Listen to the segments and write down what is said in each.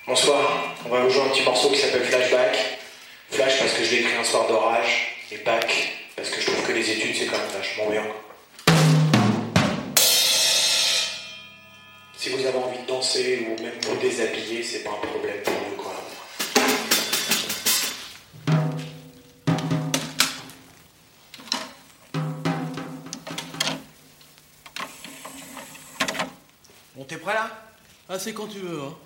Bonsoir, on va vous jouer un petit morceau qui s'appelle Flashback. Flash parce que je l'ai écrit un soir d'orage, et back parce que je trouve que les études c'est quand même vachement bien. Si vous avez envie de danser ou même vous déshabiller, c'est pas un problème pour vous quoi. Bon, t'es prêt là? Ah, c'est quand tu veux, hein.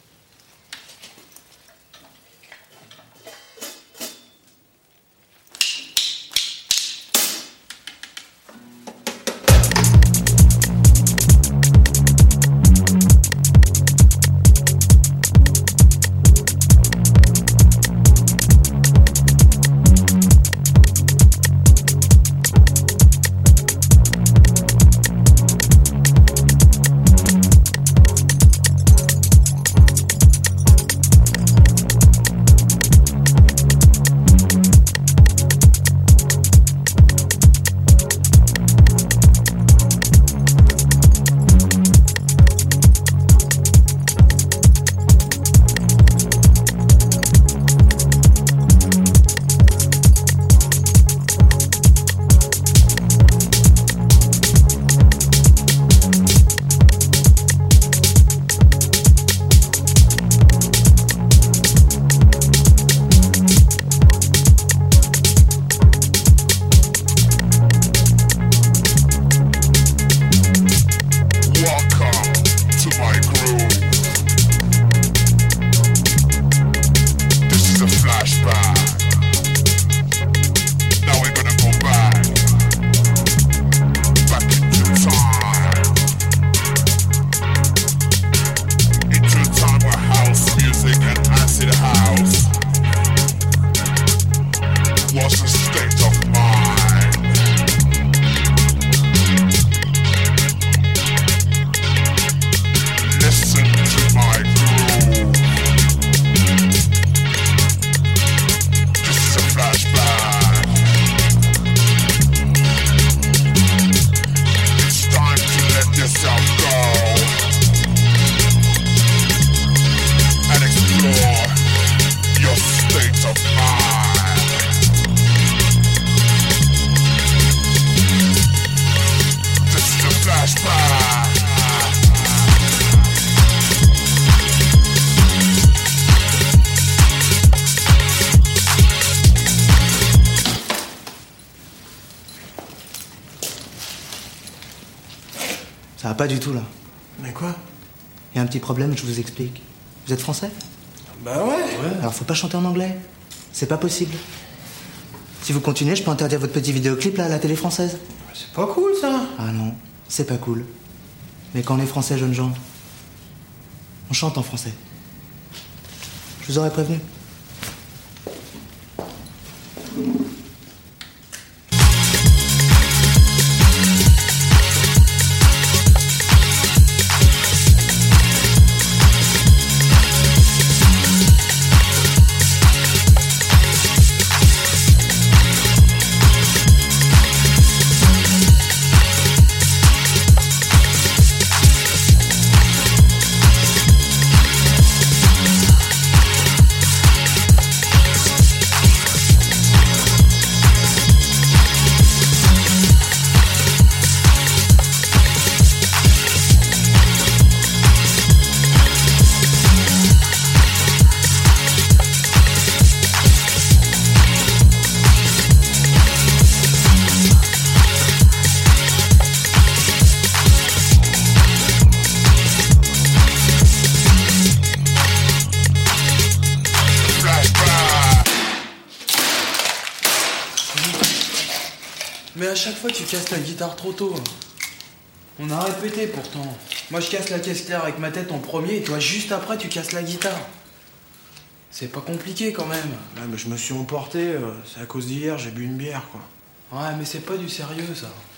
Ça va pas du tout là. Mais quoi? Il y a un petit problème, je vous explique. Vous êtes français? Bah ouais. Alors faut pas chanter en anglais. C'est pas possible. Si vous continuez, je peux interdire votre petit vidéoclip là à la télé française. C'est pas cool ça. Ah non, c'est pas cool. Mais quand on est français, jeunes gens, on chante en français. Je vous aurais prévenu. Mais à chaque fois, tu casses la guitare trop tôt. On a répété pourtant. Moi, je casse la caisse claire avec ma tête en premier et toi, juste après, tu casses la guitare. C'est pas compliqué quand même. Ouais, mais je me suis emporté, c'est à cause d'hier, j'ai bu une bière quoi. Ouais, mais c'est pas du sérieux ça.